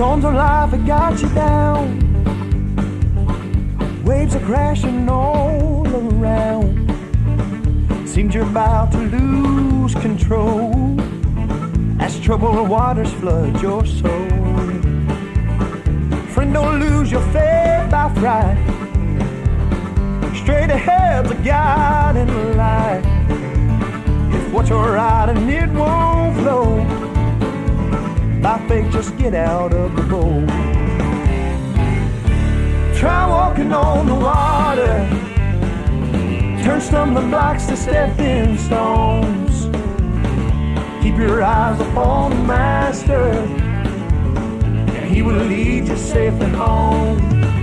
Storms of life have got you down. Waves are crashing all around. Seems you're about to lose control as troubled waters flood your soul. Friend, don't lose your faith by fright. Straight ahead's a guiding light. If what you're riding it won't flow, by faith just get out of the boat. Try walking on the water. Turn stumbling blocks to stepping stones. Keep your eyes upon the Master, and He will lead you safely home.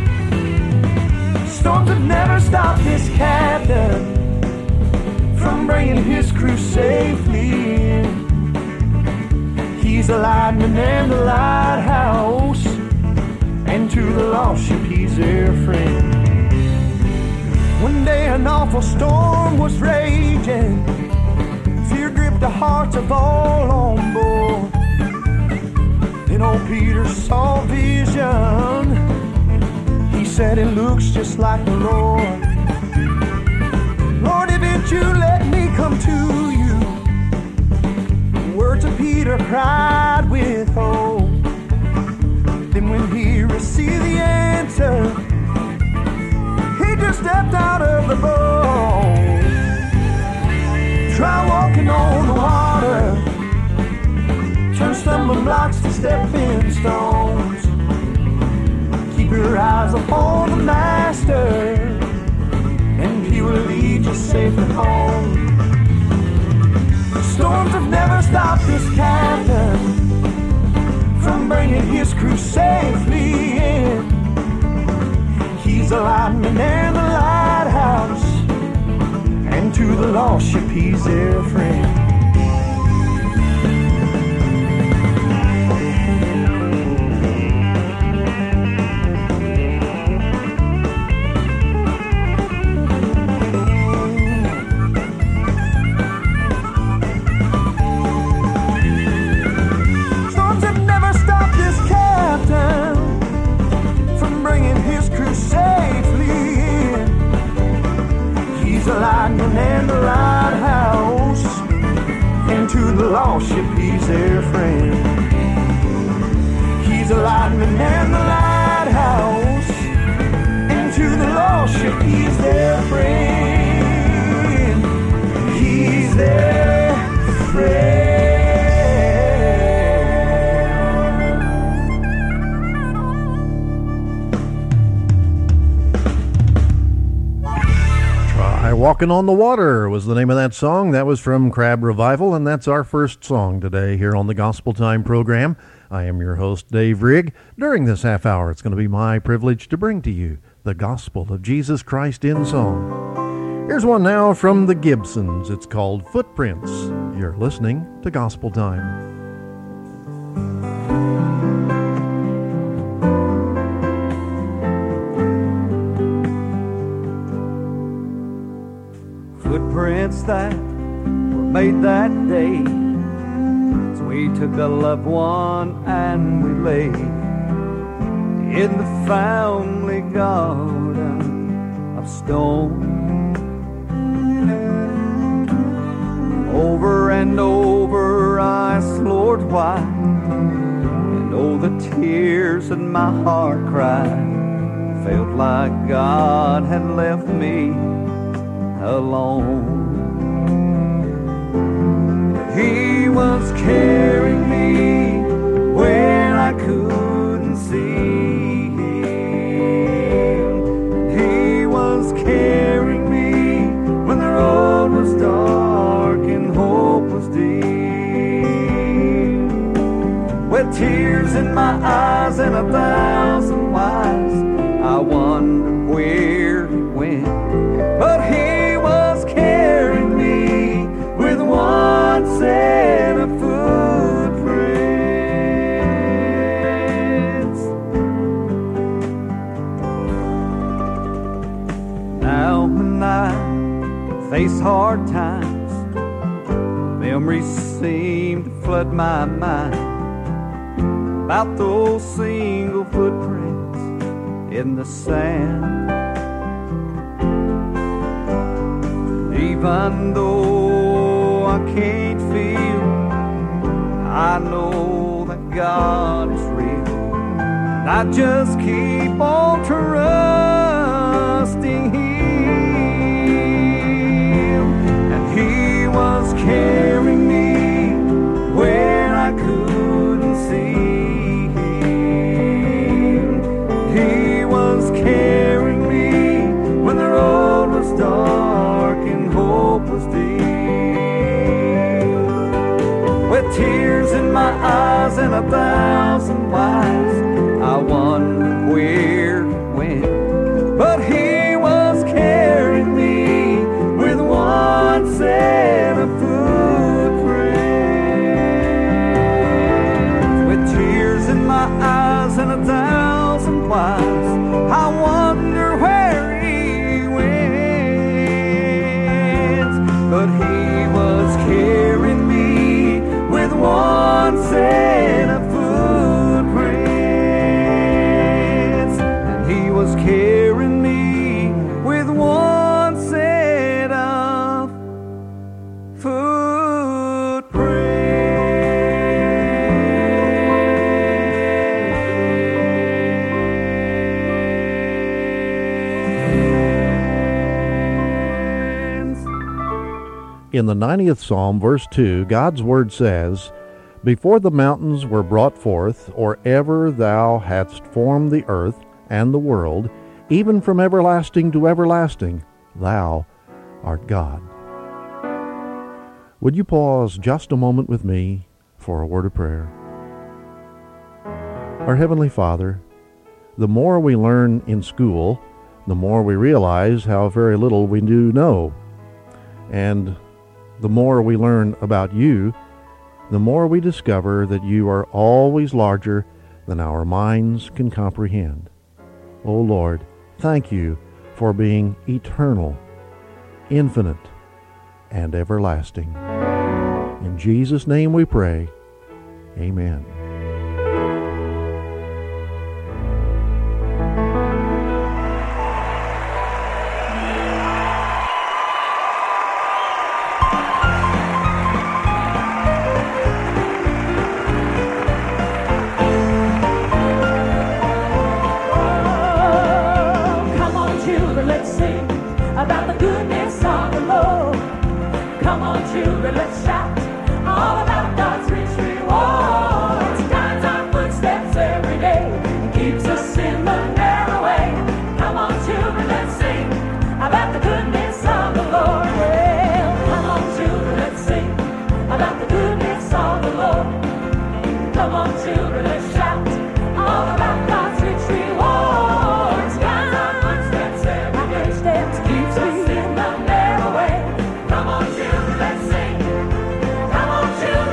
Storms have never stopped this captain from bringing his crew safely in. He's the lightning and the lighthouse, and to the lost ship he's their friend. One day an awful storm was raging. Fear gripped the hearts of all on board. Then old Peter saw vision. He said it looks just like the Lord. Lord, if it's you, let me come to you. The words of Peter cried with hope. Then when he received the answer, he just stepped out of the boat. Try walking on the water. Turn stumbling blocks to stepping stones. Keep your eyes upon the Master, and He will lead you safely home. Storms have never stopped this captain from bringing his crew safely in. He's the lightning and the lighthouse, and to the lost ship he's their friend. Lightning and the lighthouse, and to the lost ship he's their friend. He's the lightning and the lighthouse, and to the lost ship he's their friend. He's their friend. Walking on the Water was the name of that song. That was from Crab Revival, and that's our first song today here on the Gospel Time program. I am your host, Dave Rigg. During this half hour, it's going to be my privilege to bring to you the gospel of Jesus Christ in song. Here's one now from the Gibsons. It's called Footprints. You're listening to Gospel Time. Footprints that were made that day, as we took a loved one and we laid in the family garden of stone. Over and over I asked, Lord, why? And oh, the tears in my heart cried. Felt like God had left me alone. He was carrying me when I couldn't see him. He was carrying me when the road was dark and hope was dim. With tears in my eyes and 1,000 whys, I wondered where he went. But he carrying me with one set of footprints. Now when I face hard times, memories seem to flood my mind. about those single footprints in the sand. Even though I can't feel, I know that God is real. And I just keep on trusting Him. And He was carrying me when I couldn't see Him. He was carrying me when the road was dark and hope was dim. With tears in my eyes and 1,000 whys, I wondered where He went. But He was carrying me with one set of footprints. With tears in my eyes and 1,000 whys, I wonder where He went. But He was carrying me with one set of footprints. And He was carrying me with one set of footprints. In the 90th Psalm, verse 2, God's Word says, "Before the mountains were brought forth, or ever thou hadst formed the earth and the world, even from everlasting to everlasting, thou art God." Would you pause just a moment with me for a word of prayer? Our Heavenly Father, the more we learn in school, the more we realize how very little we do know. And the more we learn about you, the more we discover that you are always larger than our minds can comprehend. O Lord, thank you for being eternal, infinite, and everlasting. In Jesus' name we pray. Amen. Come on, children, let's sing about the goodness of the Lord. Come on, children, let's shout all about God's rich rewards. He guides our footsteps every day and keeps us in the narrow way. Come on, children, let's sing about the goodness of the Lord. Well, come on, children, let's sing about the goodness of the Lord. Come on, children, let's shout all about God's rich rewards. Guides our footsteps every day, keeps us in the narrow way. Come on, children, let's sing. Come on, children.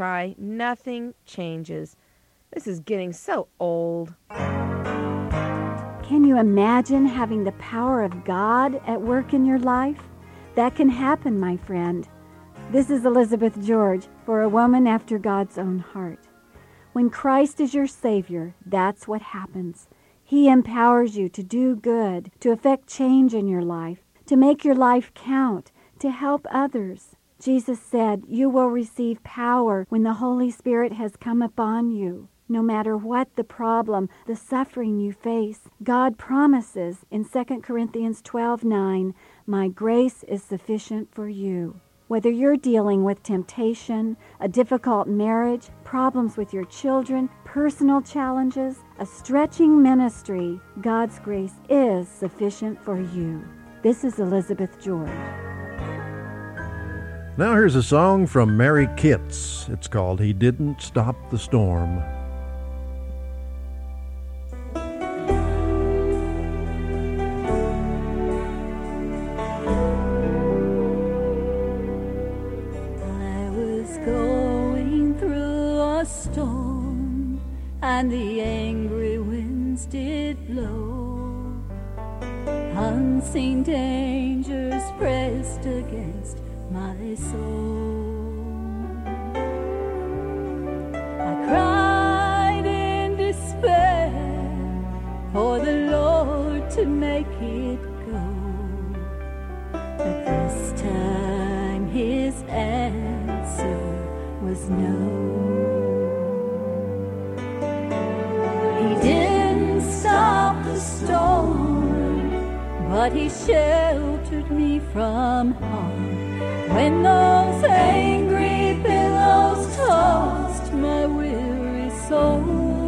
try, nothing changes. This is getting so old. Can you imagine having the power of God at work in your life? That can happen, my friend. This is Elizabeth George for A Woman After God's Own Heart. When Christ is your Savior, that's what happens. He empowers you to do good, to effect change in your life, to make your life count, to help others. Jesus said, "You will receive power when the Holy Spirit has come upon you." No matter what the problem, the suffering you face, God promises in 2 Corinthians 12:9, "My grace is sufficient for you." Whether you're dealing with temptation, a difficult marriage, problems with your children, personal challenges, a stretching ministry, God's grace is sufficient for you. This is Elizabeth George. Now here's a song from Mary Kitts. It's called "He Didn't Stop the Storm." Storm, and the angry winds did blow. Unseen dangers pressed against my soul. I cried in despair for the Lord to make it go, but this time His answer was no. He didn't stop the storm, but He sheltered me from harm. When those angry billows tossed my weary soul,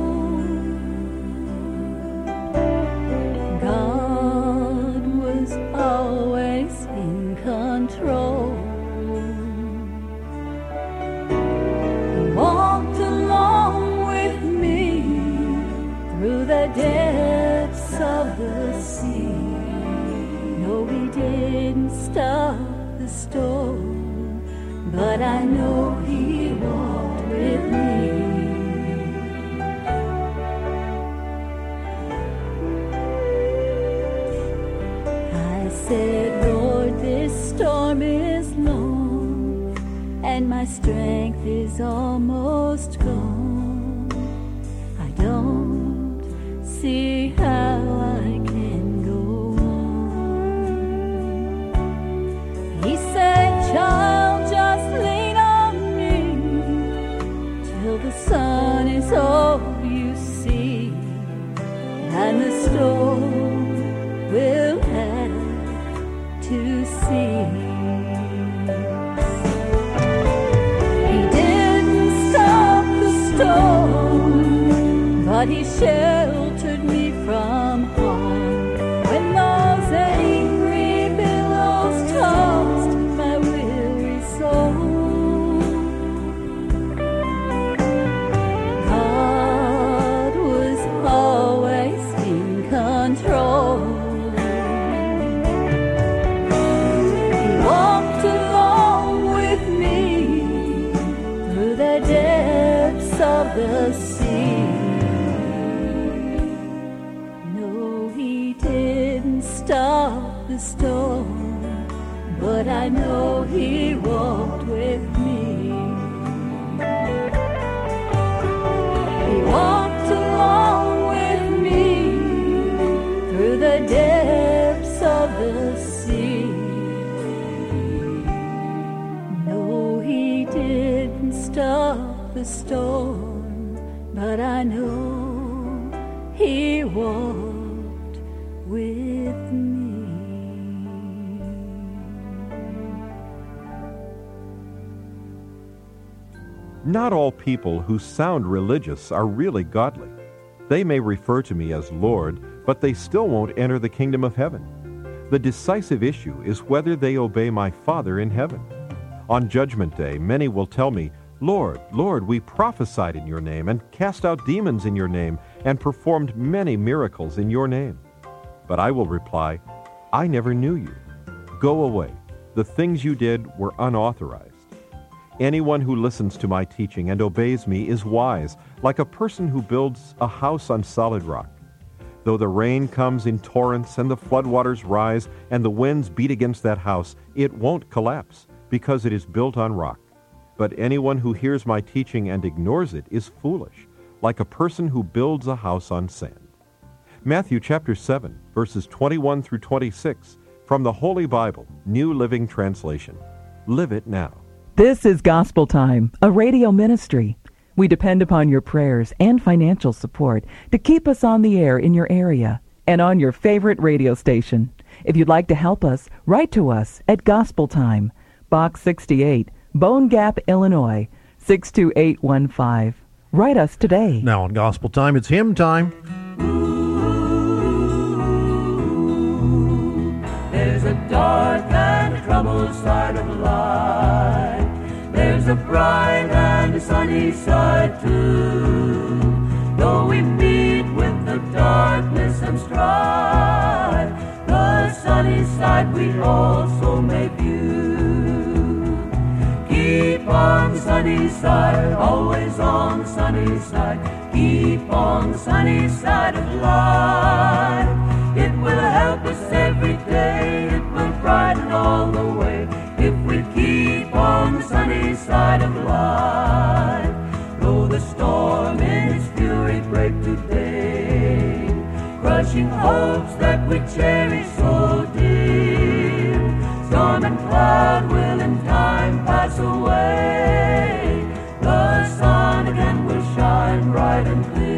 God was always in control. He walked along with me through the depths of the sea. No, He didn't stop the storm, but I know He walked with me. I said, Lord, this storm is long, and my strength is almost gone. I don't see how I can go on. He said, child, just lean on me till the sun is all you see, and the storm will have to cease. He didn't stop the storm, but He sheltered me from harm. When those angry billows tossed my weary soul, God was always in control. He walked along with me through the depths of the sea. No, He didn't stop the storm, but I know He walked with me. He walked along with me through the depths of the sea. No, He didn't stop the storm, but I know He walked with me. Not all people who sound religious are really godly. They may refer to me as Lord, but they still won't enter the kingdom of heaven. The decisive issue is whether they obey my Father in heaven. On Judgment Day, many will tell me, Lord, Lord, we prophesied in your name and cast out demons in your name and performed many miracles in your name. But I will reply, I never knew you. Go away. The things you did were unauthorized. Anyone who listens to my teaching and obeys me is wise, like a person who builds a house on solid rock. Though the rain comes in torrents and the floodwaters rise and the winds beat against that house, it won't collapse because it is built on rock. But anyone who hears my teaching and ignores it is foolish, like a person who builds a house on sand. Matthew chapter 7, verses 21 through 26, from the Holy Bible, New Living Translation. Live it now. This is Gospel Time, a radio ministry. We depend upon your prayers and financial support to keep us on the air in your area and on your favorite radio station. If you'd like to help us, write to us at Gospel Time, Box 68, Bone Gap, Illinois, 62815. Write us today. Now on Gospel Time, it's hymn time. There's a dark and a troubled side of life. There's a bright and a sunny side too. Though we meet with the darkness and strife, the sunny side we also may view. Keep on the sunny side, always on the sunny side. Keep on the sunny side of life. It will help us every day, it will brighten all the way, if we keep on the sunny side of life. Though the storm in its fury break today, crushing hopes that we cherish so dear, storm and cloud will in time pass away, the sun again will shine bright and clear.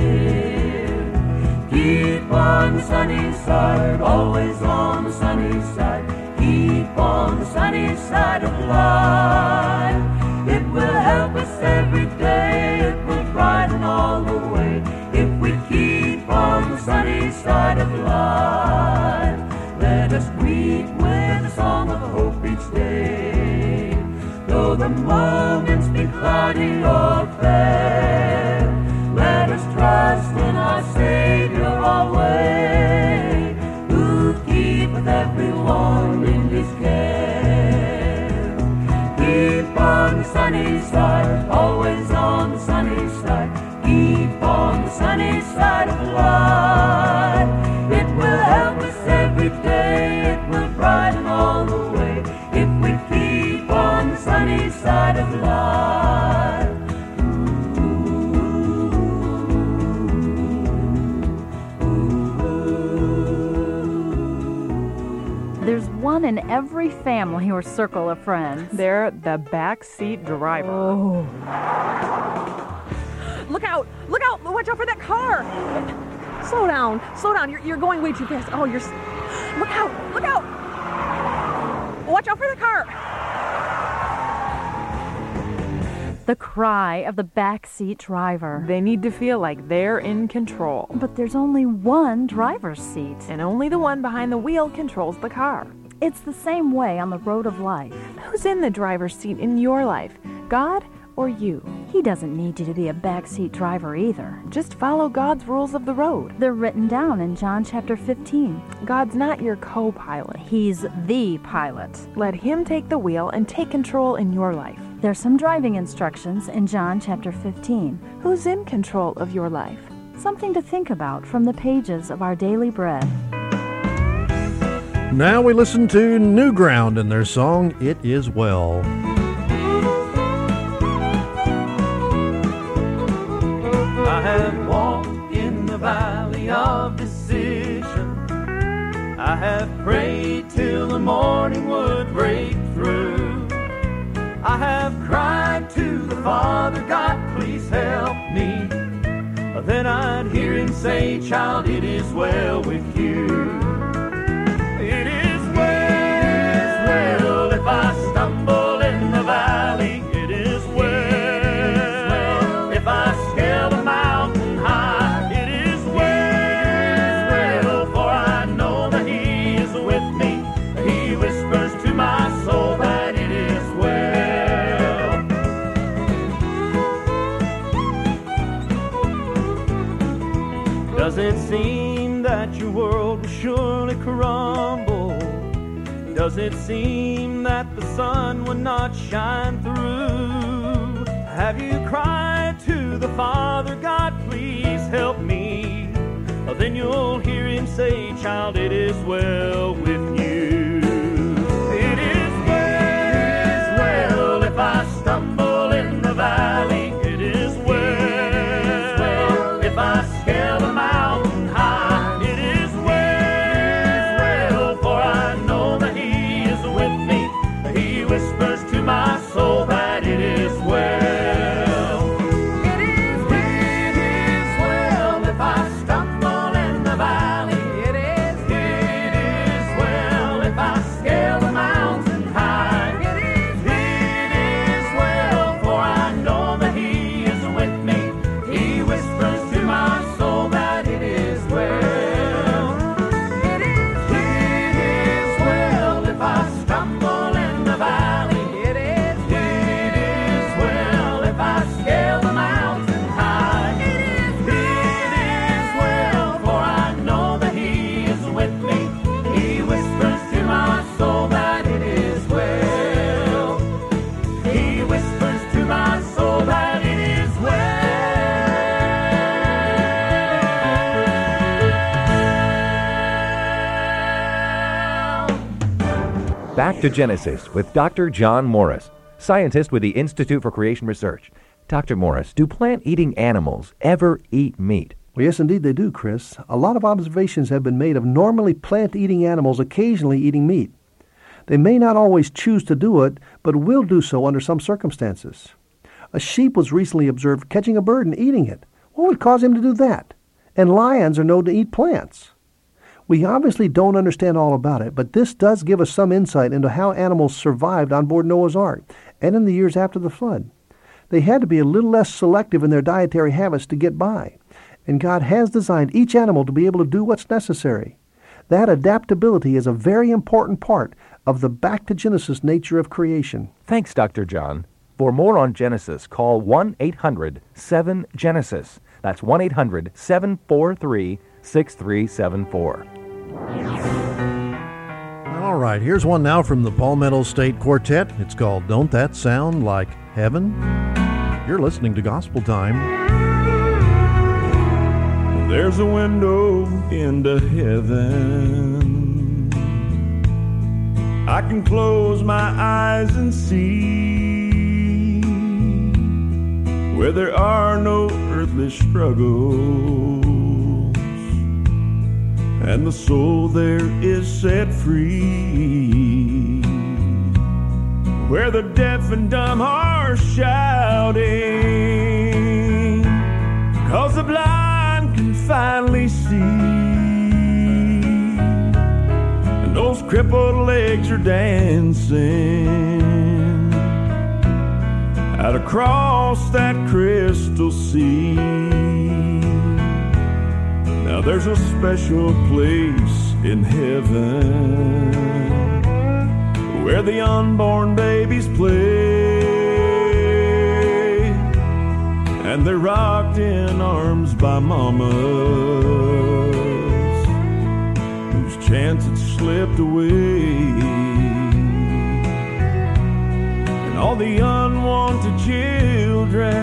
Keep on the sunny side, always on the sunny side. Keep on the sunny side of life. It will help us every day, it will brighten all the way, if we keep on the sunny side of life. Let us greet with a song of hope each day, though the moments be cloudy or fair. Let us trust in our Savior always, who keepeth everyone in his care. Keep on the sunny side, always on the sunny side. Keep on the sunny side of life. It will help us every day, it will brighten all the way, if we keep on the sunny side of life. There's one in every family or circle of friends. They're the backseat driver. Oh. Look out! Look out! Watch out for that car! Slow down! Slow down! You're going way too fast. Oh, Look out! Look out! Watch out for the car! The cry of the backseat driver. They need to feel like they're in control. But there's only one driver's seat. And only the one behind the wheel controls the car. It's the same way on the road of life. Who's in the driver's seat in your life? God or you? He doesn't need you to be a backseat driver either. Just follow God's rules of the road. They're written down in John chapter 15. God's not your co-pilot. He's the pilot. Let him take the wheel and take control in your life. There's some driving instructions in John chapter 15. Who's in control of your life? Something to think about from the pages of our daily bread. Now we listen to New Ground and their song, It Is Well. I have walked in the valley of decision. I have prayed till the morning would break through. I have cried to the Father, God, please help me. Then I'd hear him say, child, it is well with you. It is well if I stumble in the valley. It is well if I scale the mountain high. It is well, for I know that he is with me. He whispers to my soul that it is well. Does it seem that your world will surely crumble? Does it seem that the sun will not shine through? Have you cried to the Father, God, please help me? Then you'll hear him say, child, it is well with you. It is well if I stumble in the valley. It is well if I scale the mountain high. It is well, for I know that he is with me. He whispers to my soul that it is well. Back to Genesis with Dr. John Morris, scientist with the Institute for Creation Research. Dr. Morris, do plant-eating animals ever eat meat? Well, yes, indeed they do, Chris. A lot of observations have been made of normally plant-eating animals occasionally eating meat. They may not always choose to do it, but will do so under some circumstances. A sheep was recently observed catching a bird and eating it. What would cause him to do that? And lions are known to eat plants. We obviously don't understand all about it, but this does give us some insight into how animals survived on board Noah's Ark and in the years after the flood. They had to be a little less selective in their dietary habits to get by, and God has designed each animal to be able to do what's necessary. That adaptability is a very important part of the back-to-Genesis nature of creation. Thanks, Dr. John. For more on Genesis, call 1-800-7-GENESIS. That's 1-800-743-6374. All right, here's one now from the Palmetto State Quartet. It's called Don't That Sound Like Heaven? You're listening to Gospel Time. There's a window into heaven. I can close my eyes and see where there are no earthly struggles, and the soul there is set free, where the deaf and dumb are shouting, 'cause the blind can finally see, and those crippled legs are dancing out across that crystal sea. Now there's a special place in heaven where the unborn babies play, and they're rocked in arms by mamas whose chance had slipped away, and all the unwanted children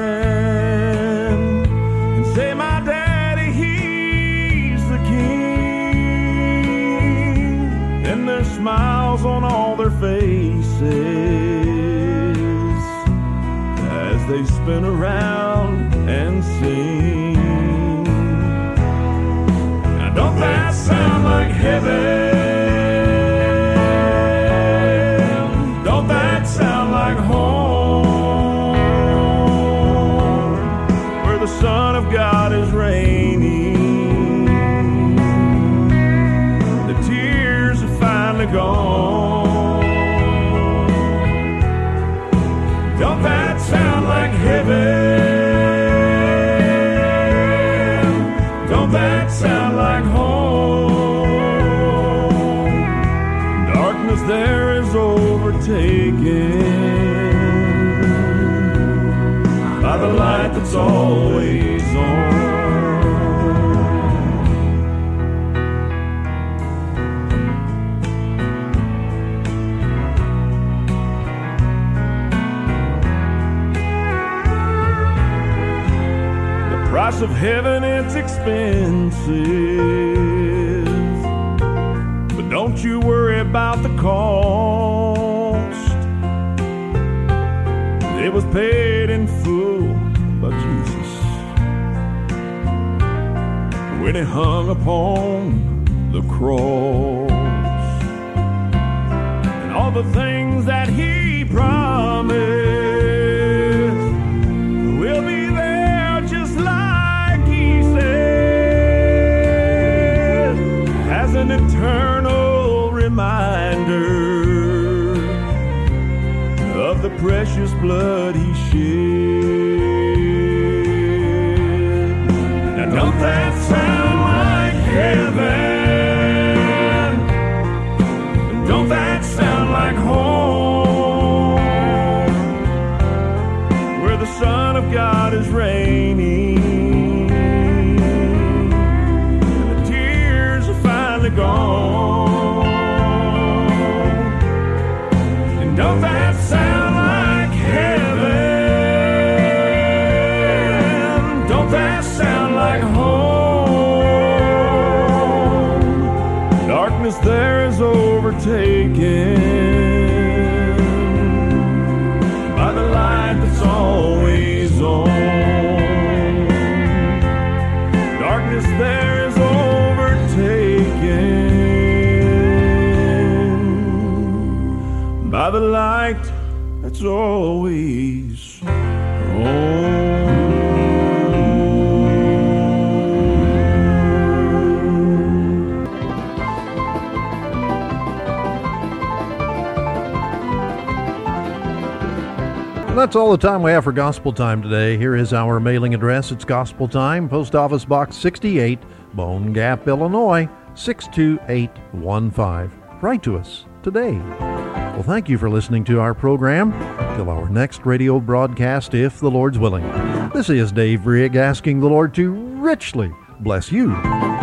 can say, "My daddy, he's the king," and there's smiles on all their faces as they spin around and sing. Now don't that sound like heaven? Don't that sound like home, where the Son of God is reigning? The tears are finally gone. Don't that sound like heaven? Don't that sound like home, price of heaven, it's expensive. But don't you worry about the cost. It was paid in full by Jesus when he hung upon the cross. And all the things that he promised will be there just like he said, as an eternal reminder of the precious blood he shed. Now don't that sound like heaven? Don't that sound like home, where the Son of God is reigning and the tears are finally gone? And don't that sound like heaven? Don't that sound like home? Darkness there is overtaken by the light that's always on. Darkness there is overtaken by the light that's always on. That's all the time we have for Gospel Time today. Here is our mailing address. It's Gospel Time, Post Office Box 68, Bone Gap, Illinois, 62815. Write to us today. Well, thank you for listening to our program. Till our next radio broadcast, if the Lord's willing. This is Dave Rigg asking the Lord to richly bless you.